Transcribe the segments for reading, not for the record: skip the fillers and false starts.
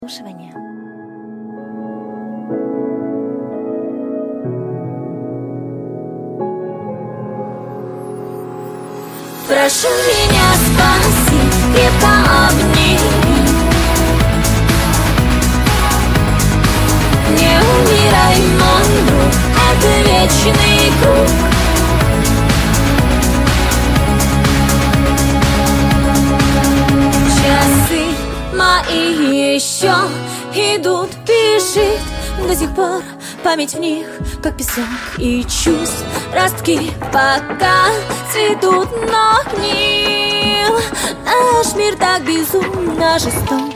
Слушание. Прошу меня, спаси, крепко обними. Не умирай, мой друг, это вечный круг. Часы мои еще идут, бежит до сих пор память в них, как песок и чувств. Ростки пока цветут, но к ним наш мир так безумно жесток.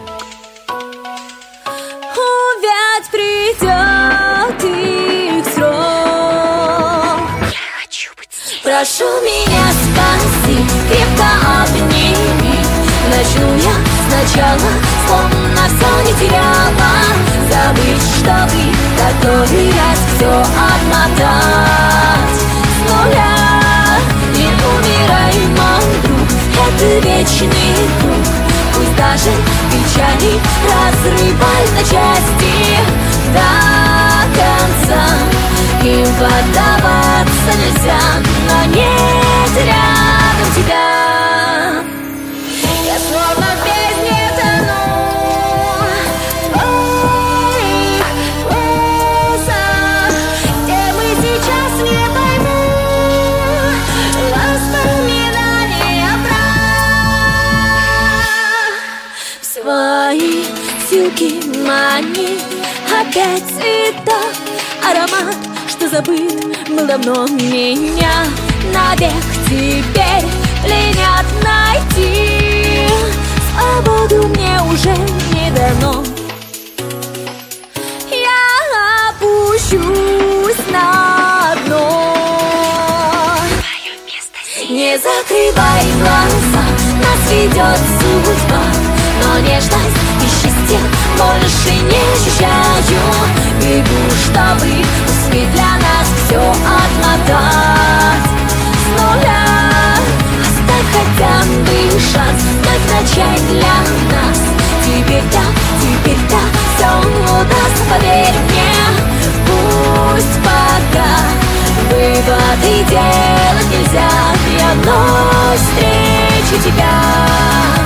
Увядь придет их срок. Я хочу быть здесь. Прошу меня, спаси, крепко обними. Начну я сначала, словно все не теряла. Забыть, что ты готовый раз все отмотать с нуля. Не умирай, мой друг, это вечный круг. Пусть даже печали разрывай на части до конца. Им поддаваться нельзя, но нет рядом тебя. Я словно в бездне тону в твоих узах, где мы сейчас не пойму воспоминания прах. В свои силки мани опять цветок, аромат, что забыт был давно, меня навек теперь пленят. Найти свободу мне уже не дано. Я опущусь на дно. Твое место здесь. Не закрывай глаза, нас ведет судьба, но нежность и счастье больше не ощущаю. Бегу, чтобы успеть для нас все отмотать с нуля. Оставь хотя бы шанс вновь начать для нас. Теперь-то все удастся, поверь мне. Пусть пока выводы делать нельзя, я вновь встречу тебя.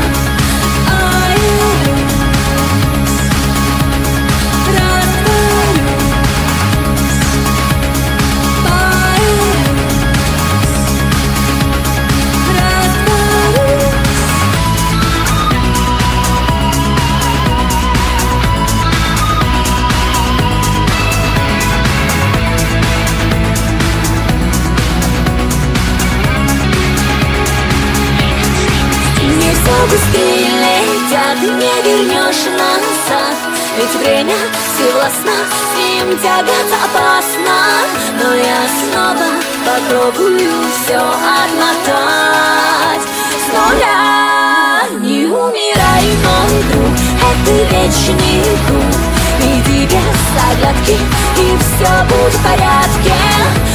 Быстрее летят, не вернешь назад. Ведь время всевластно, с ним тягаться опасно. Но я снова попробую все отмотать с нуля. Не умирай, мой друг, это вечный круг. Иди без оглядки, и все будет в порядке.